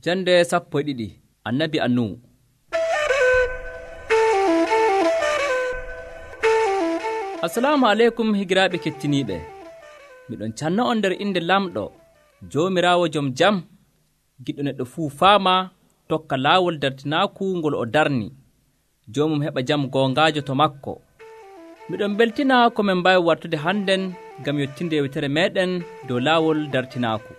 Jande 12 Annabi Annu. Assalamu alaikum higiraaɓe kettiniiɓe. Miɗon canna on nder inde lamɗo Joomiraawo jom jam, giɗɗo neɗɗo fuu faama tokka laawol dartinaaku ngol o darni, joomum heɓa jam goongaajo to makko. Miɗon beltina ko min mbaawi wartude hannden ngam yottinde yewtere meeɗen dow laawol dartinaaku.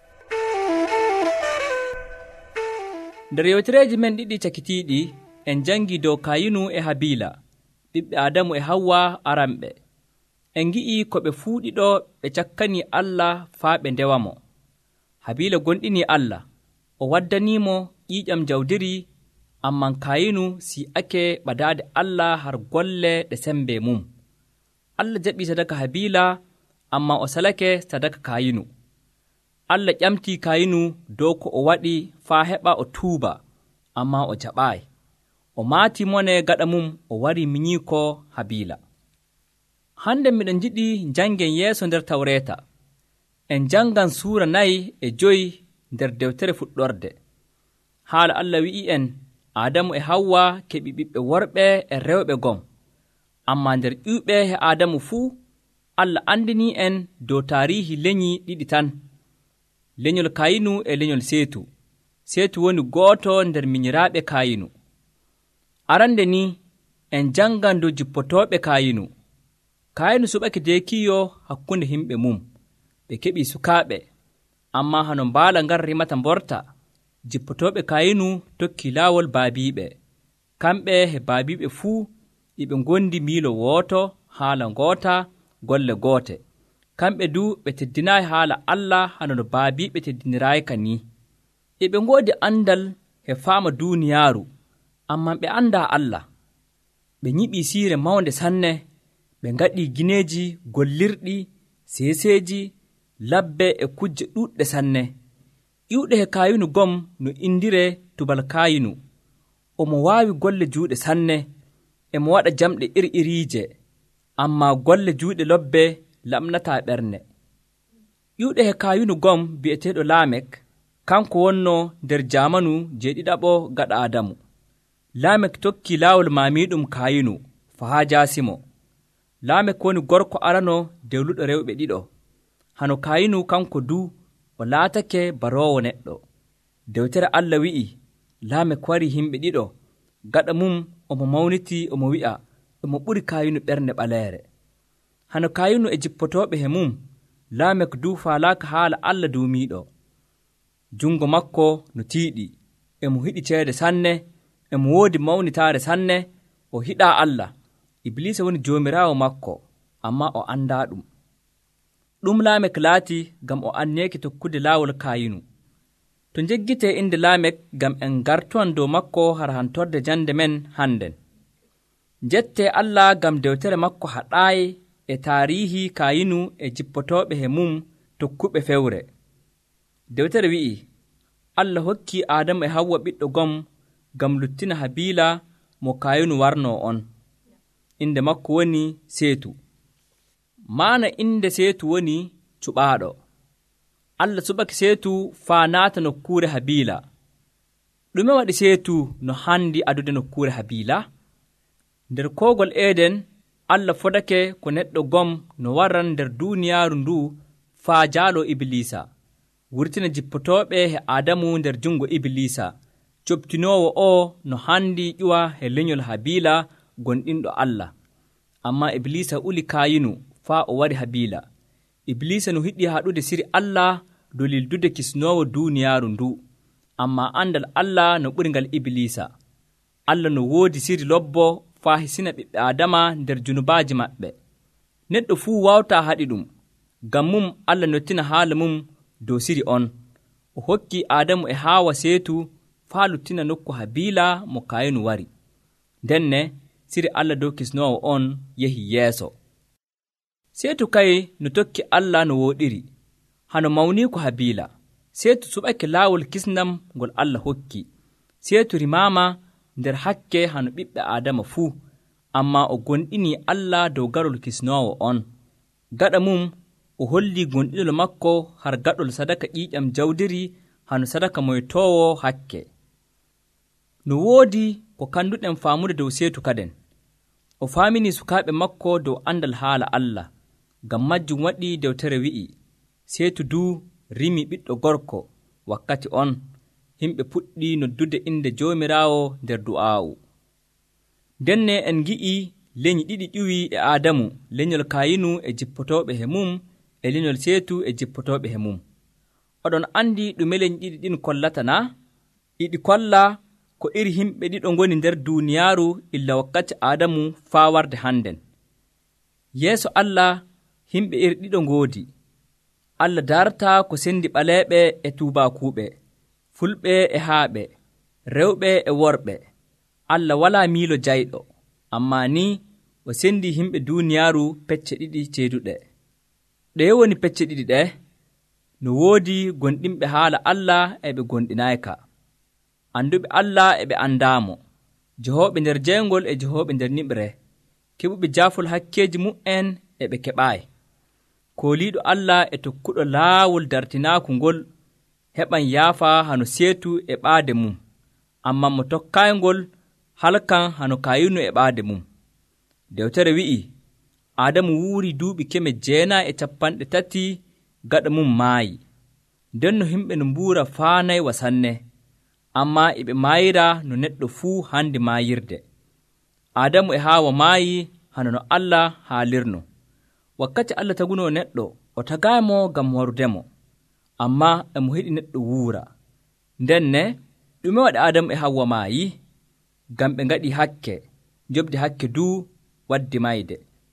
Nder yewtereeji men ɗiɗi cakitiiɗi en janngii dow Kayinu e Habiila, ɓiɓɓe Adamu e Hawwa aranɓe. En ngi'i ko ɓe fuuɗiɗo ɓe cakkanii Allah faa ɓe ndewa mo. Habiila gonɗinii Allah, o waddaniimo ƴiiƴam jawdiri, amman Kayinu si'ake ɓadaade Allah har golle ɗe sembe mum. Allah jaɓii sadaka Habiila, amma o salake sadaka Kayinu. Allah ƴamtii Kayinu dow ko o waɗi faa heɓa o tuuba, amma o jaɓaayi. O maatii mone gaɗa mum o wari miñiiko Habiila. Hande miɗen njiɗi janngen yeeso nder Tawreeta. En janngan suura 4 e 5 nder dewtere fuɗɗorde. Haala Allah wi'i en Adamu e Hawwa keɓi ɓiɓɓe worɓe e rewɓe gom. Amma nder ƴuuɓe e Adamu fuu, Allah andinii en dow taarihi leñi ɗiɗi tan, leñol Kayinu e leñol Seetu. Seetu woni gooto nder minyiraaɓe Kayinu. Arande ni en janngan dow jippotooɓe Kayinu. Kayinu suɓake deekiyo hakkunde himɓe mum. Ɓe keɓii sukaaɓe, amma hano mbaala ngar rimata mborta. Jippotooɓe Kayinu tokki laawol baabiiɓe. Kamɓe e baabiiɓe fuu iɓe ngondi miilo wooto, haala ngoota, golle goote. Kamɓe du ɓe teddinaayi haala Allah hano no baabiiɓe teddiniraayi ka ni. Iɓe ngoodi andal e faama duuniyaaru, amman ɓe anndaa Allah. Ɓe nyiɓii siire mawnde sanne, ɓe ngaɗii gineeji gollirɗi, seeseeji, labbe e kujje ɗuuɗɗe sanne. Ƴiwɗe he Kayinu gom no indire Tubal Kayinu. Omo waawi golle juuɗe sanne, emo waɗa jamɗe iri-iriije, amma golle juuɗe lobbe lamnataa ɓernde. Ƴiwɗe he Kayinu gom bi'eteeɗo Laamek, kanko wonno nder jaamanu jeeɗiɗaɓo gaɗa Adamu. Laamek tokki laawol maamiiɗum Kayinu haa jaasimo. Laamek woni gorko arano dewluɗo rewɓe ɗiɗo. Hano Kayinu kanko du o laatake baroowo neɗɗo. Dewtere Allah wi'i Laamek wari himɓe ɗiɗo, gaɗa mum omo mawniti omo wi'a omo ɓuri Kayinu ɓernde ɓaleere. Hano Kayinu e jippotooɓe he mum, Laamek du faalaaka haala Allah duumiiɗo. Jungo makko no tiiɗi, emo hiɗi ceede sanne, emo woodi mawnitaare sanne, o hiɗaa Allah. Iblisa woni joomiraawo makko, amma o anndaa ɗum. Ɗum Laamek laati ngam o anneeki tokkude laawol Kayinu. To njeggitee inde Laamek ngam en gartowan dow makko har hantorde jannde men hannden. Njettee Allah ngam dewtere makko haɗaayi e taarihi Kayinu e jippotooɓe he mum tokkuɓe fewre. Dewtere wi'i Allah hokkii Adamu e Hawwa ɓiɗɗo gom ngam luttina Habiila mo Kayinu warnoo on. Inde makko woni Seetu. Maana inde Seetu woni cuɓaaɗo. Allah suɓake Seetu faa naata nokkuure Habiila. Ɗume waɗi Seetu no handi adude nokkuure Habiila? Nder koogol Eden, Allah fodake ko neɗɗo gom no waran nder duuniyaaru ndu faa jaaloo Iblisa, wurtina jippotooɓe he Adamu nder jungo Iblisa, coɓtinoowo o no handi ƴuwa he leñol Habiila gonɗinɗo Allah. Amma Iblisa uli Kayinu faa o wari Habiila. Iblisa no hiɗi haɗude siri Allah dow lildude kisnoowo duuniyaaru ndu, amma andal Allah no ɓuri ngal Iblisa. Allah no woodi siri lobbo faa hisina ɓiɓɓe Adama nder junubaaji maɓɓe. Neɗɗo fuu wawtaa haɗi ɗum, ngam mum Allah nottina haala mum dow siri on. O hokki Adamu e Haawa Seetu faa luttina nokku Habiila mo Kayinu wari. Ndenne siri Allah dow kisnoowo on yehi yeeso. Seetu kay no tokki Allah no wooɗiri, hano mawni ko Habiila. Seetu suɓake laawol kisnam ngol Allah hokki. Seetu rimaama nder hakke hano ɓiɓɓe Adama fuu, amma o gonɗini Allah dow garol kisnoowo on. Gaɗa mum o holli gonɗinol makko har gaɗol sadaka ƴiiƴam jawdiri hano sadaka moytowo hakke. No woodi ko kanduɗen faamude dow seetu kaden. O faamini sukaaɓe makko dow andal haala Allah. Ngam majjum waɗi dewtere wi'i, seetu du rimi ɓiɗɗo gorko. Wakkati on himɓe puɗɗi noddude inde Joomiraawo nder du'aawu. Denne en ngi'i leñi ɗiɗi ƴuwi e Aadamu, leñol Kayinu e jippotooɓe he mum, e leñol Seetu e jippotooɓe he mum. Oɗon andi ɗume leñi ɗiɗi ɗin kollata na? Iɗi kolla ko iri himɓe ɗiɗo ngoni nder duuniyaaru illa wakkati Aadamu faa warde hannden. Yeeso Allah himɓe iri ɗiɗo ngoodi. Allah darata ko sendi ɓaleeɓe e tuubaakuuɓe, fulɓe e haaɓe, rewɓe e worɓe. Allah walaa miilo jayɗo, amma ni o sendi himɓe duuniyaaru pecce ɗiɗi ceeduɗe. Ɗeye woni pecce ɗiɗi ɗe? No woodi gonɗinɓe haala Allah e ɓe gonɗinayka, anduɓe Allah e ɓe andaamo, jehooɓe nder jeygol e jehooɓe nder niɓre, keɓuɓe jaafol hakkeeji mu'en e ɓe keɓaayi. Kooliiɗo Allah e tokkuɗo laawol dartinaaku ngol heɓan yaafa hano Seetu e ɓaade mum, amma mo tokkaayngol halkan hano Kayinu e ɓaade mum. Dewtere wi'i, Aadamu wuuri duuɓi 930 gaɗa mum maayi. Nden no himɓe no mbuura faanay wasanne, amma eɓe maayira no neɗɗo fuu handi maayirde. Aadamu e Haawa maayi hano no Allah haalirno. Wakkati Allah taguno neɗɗo, o tagaaymo ngam warudemo, amma emo hiɗi neɗɗo wuura. Ndenne ɗume waɗi Aadamu e Hawwa maayi? Ngam ɓe ngaɗi hakke, jobdi hakke du waddi mayde.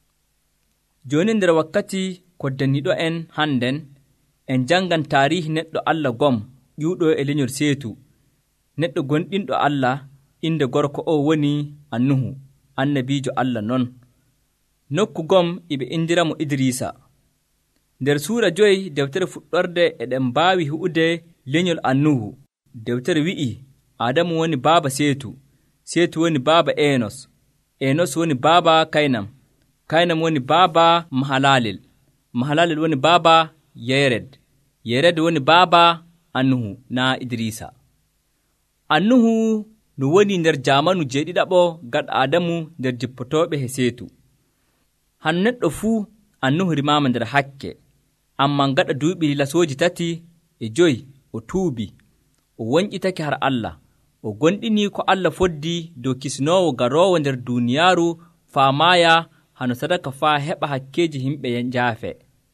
Joni nder wakkati koddaniɗo en hannden, en jangan taarihi neɗɗo Allah gom ƴuuɗo e leñol Seetu, neɗɗo gonɗinɗo Allah, inde gorko o woni Annuhu, annabiijo Allah non. Nokku gom iɓe indiramo Idrisa. Nder suura 5 dewtere fuɗɗorde eɗen mbaawi hu'ude leñol Annuhu. Dewtere wi'i, Adamu woni baaba Seetu, Seetu woni baaba Enos, Enos woni baaba Kaynam, Kaynam woni baaba Mahalalel, Mahalalel woni baaba Yered, Yered woni baaba Annuhu na Idrisa. Annuhu no woni nder jamanu jeeɗiɗaɓo gaɗa Adamu nder jippotooɓe he Seetu. Han neɗɗo fuu Annuhu rimama nder hakke, amma gaɗa duuɓi lasooji 3 o tuubi, o wonƴitake har Allah, o gonɗini ko Allah foddi dow kisnoowo garoowo nder duuniyaaru faamaya hano sadaka faa heɓa hakkeji himɓe jaafe.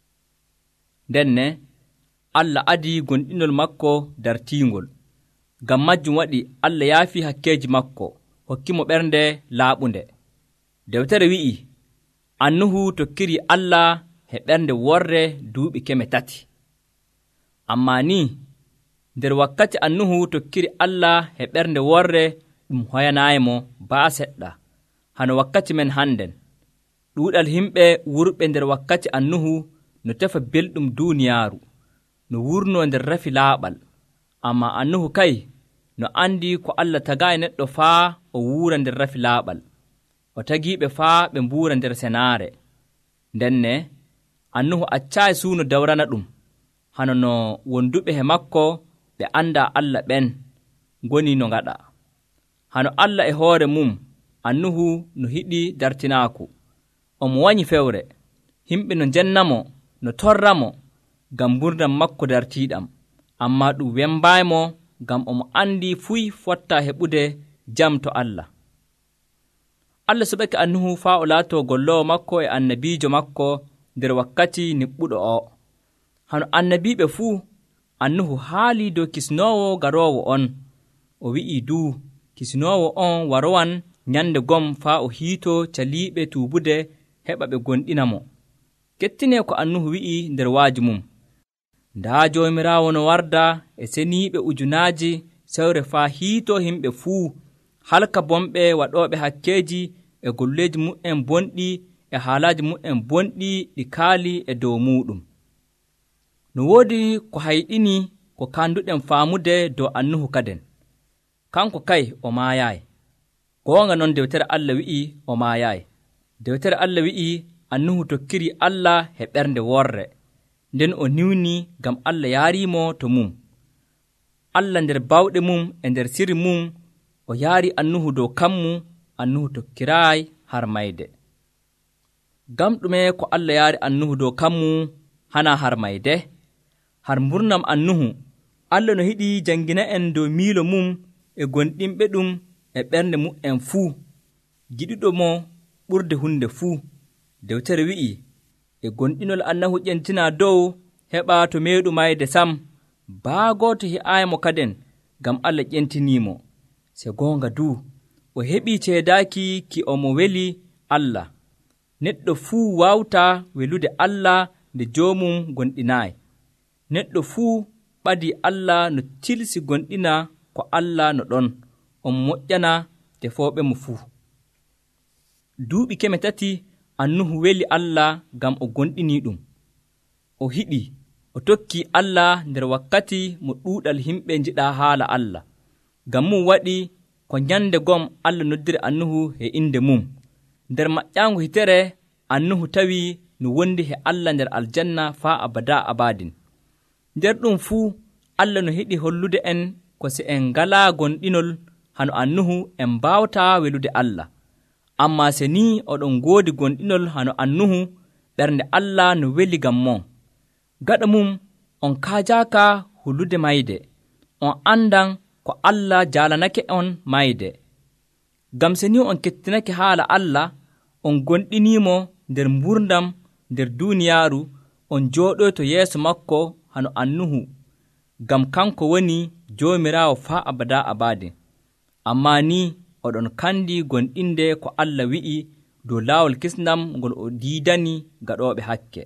Ndenne Allah adi gonɗinol makko dartiingol. Ngam majjum waɗi Allah yaafi hakkeji makko, hokkimo ɓernde laaɓunde. Dewtere wi'i, Annuhu tokkiri Allah he ɓernde worre duuɓi 300. Amma ni nder wakkati Annuhu tokkiri Allah he ɓernde worre ɗum hoyanayimo baa seɗɗa, hano wakkati men hannden. Ɗuuɗal himɓe wurɓe nder wakkati Annuhu no tefa belɗum duuniyaaru, no wurno nder rafi laaɓal. Amma Annuhu kay no andi ko Allah tagay neɗɗo faa o wuura nder rafi laaɓal, o tagiɓe faa ɓe mbuura nder senaare. Ndenne Annuhu accayi suuno dawrana ɗum, hano no wonduɓe he makko ɓe anda Allah ɓen ngoni no ngaɗa. Hano Allah e hoore mum, Annuhu no hiɗi dartinaaku, omo wañi fewre, himɓe no jennamo, no torramo, ngam gurdam makko dartiiɗam, amma ɗum wembaymo, ngam omo andi fuy fotta heɓude jam to Allah. Allah suɓake Annuhu faa o laato gollowo makko e annabiijo makko nder wakkati niɓɓuɗo o. Hano annabiiɓe fuu, Annuhu haali dow kisnoowo garoowo on. O wi'i du kisnoowo on warowan nyande gom faa o hiito caliiɓe tuubude heɓa ɓe gonɗinamo. Kettine ko Annuhu wi'i nder waaji mum. Ndaa Joomiraawo no warda e seniiɓe ujunaaji sewre faa hiito himɓe fuu, halka bomɓe waɗooɓe hakkeeji e golleeji mu'en bonɗi e haalaaji mu'en bonɗi ɗi kaali e dow muɗum. No woodi ko hayɗini ko kanduɗen faamude dow Annuhu kaden. Kanko kay o maayaay. Goonga non dewtere Allah wi'i o maayaay. Dewtere Allah wi'i Annuhu tokkiri Allah he ɓernde worre, nden o niwni ngam Allah yaarimo to mum. Allah nder bawɗe mum e nder siri mum o yaari annuhu dow kammu, annuhu tokkiraay har mayde. Gam ɗume ko Allah yaari annuhu dow kammu hana har mayde? Har mburnam annuhu, Allah no hiɗi jangina en dow miilo mum e gonɗinɓe ɗum e ɓernde mu'en fuu, giɗuɗo mo ɓurde hunde fuu. Dewtere wi'i, e gonɗinol annahu ƴentina dow heɓa to meeɗu mayde sam, baagoto he'aymo kaden gam Allah ƴentinimo. Se goonga du, o heɓi ceedaaki ki omo weli Allah. Neɗɗo fuu wawta welude Allah nde joomum gonɗinaayi. Neɗɗo fuu ɓadi Allah no tilsi gonɗina ko Allah no ɗon, on moƴƴana tefooɓe mo fuu. Duuɓi 3 annuhu weli Allah gam o gonɗini ɗum. O hiɗi, o tokki Allah nder wakkati mo ɗuuɗal himɓe njiɗa haala Allah. Gam mum waɗi ko nyande gom Allah noddiri annuhu e inde mum. Nder maƴƴango hitere annuhu tawi no wondi he Allah nder aljanna faa abada abadin. Nder ɗum fuu Allah no hiɗi hollude en ko se en ngala gonɗinol hano annuhu en mbawta welude Allah. Amma se ni oɗon goodi gonɗinol hano annuhu, ɓernde Allah no weli gam mon. Gaɗa mum on kaajaka hullude mayde, on andan ko Allah jalanake on mayde. Gam se ni on kettinake haala Allah, on gonɗinimo nder mburdam nder duniyaaru, on jooɗoyto yeeso makko hano annuhu, gam kanko woni joomiraawo faa abada abadin. Amma ni oɗon kandi gonɗinde ko Allah wi'i dow laawol kisnam ngol o diidani gaɗooɓe hakke.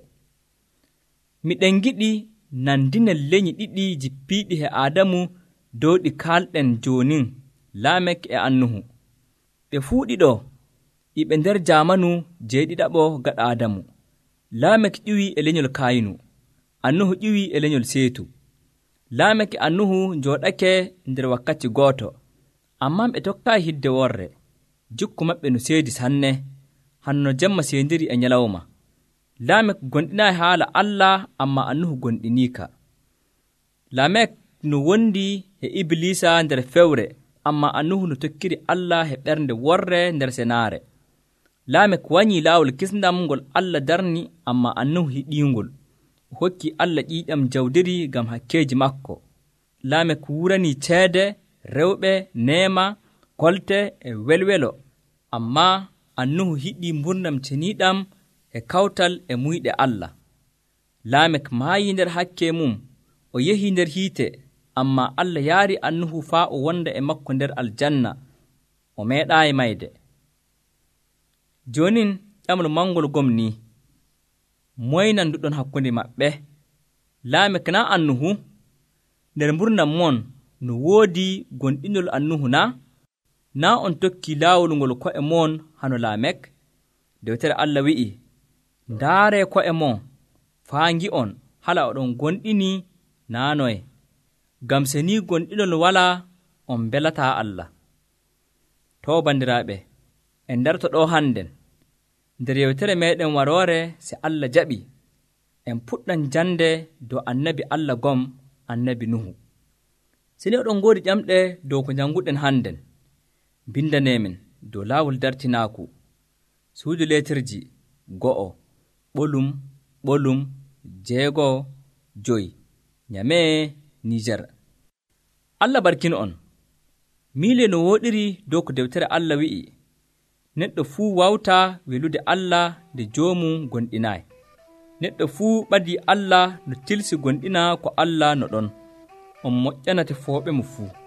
Miɗen giɗi nandinen leñi 2 jippiiɗi he Aadamu dow ɗi kalɗen jonin, Lamek e annuhu. Ɓe fuu ɗiɗo iɓe nder jamanu jeeɗiɗaɓo gaɗa Aadamu. Lamek ƴiwi e leñol Kayinu, annuhu ƴiwi e leñol Seetu. Lamek e annuhu jooɗake nder wakkati gooto, amma ɓe tokkayi hidde worre. Jikku maɓɓe no seedi sanne, hanno jemma seendiri e nyalawma. Lamek gonɗinaayi haala Allah, amma annuhu gonɗiniika. Lamek no wondi e Iblisa nder fewre, amma annuhu no tokkiri Allah e ɓernde worre nder senaare. Lamek wañi laawol kisndam ngol Allah darni, amma annuhu hiɗiingol. O hokki Allah ƴiiƴam jawdiri gam hakkeeji makko. Lamek wurani ceede, rewɓe, neema, kolte e welwelo, amma annuhu hiɗi mburnam ceniiɗam e kawtal e muyɗe Allah. Lamek maayi nder hakke mum, o yehi nder hiite, amma Allah yaari annuhu faa o wonda e makko nder aljanna, o meeɗaayi mayde. Jonin ƴamol mangol gom ni, moy nanduɗon hakkunde maɓɓe? Lamek na annuhu? Nder mburnam mon no woodi gonɗinol annuhu na? Na on tokki laawol ngol ko'e mon hano Lamek? Dewtere Allah wi'i, ndaare ko'e mon faa ngi'on hala oɗon gonɗini naanoye. Gam se ni gonɗinol wala, on belata Allah. To bandiraaɓe, en darto ɗo hannden. Nder yewtere meɗen waroore, se Allah jaɓi en puɗɗan jande dow annabi Allah gom, annabi Nuhu. Sini oɗon ngoodi ƴamɗe dow ko janguɗen hannden. Bindanemin dow laawol dartinaaku, suudu letirji 1, ɓolum, 6, 5, Nyame, Niger. Allah barkin on. Miile no woɗiri dow ko dewtere Allah wi'i, neɗɗo fuu wawta welude Allah nde joomum gonɗinaayi. Neɗɗo fuu ɓadi Allah no tilsi gonɗina ko Allah no ɗon, on moƴƴana tefooɓe mo fuu.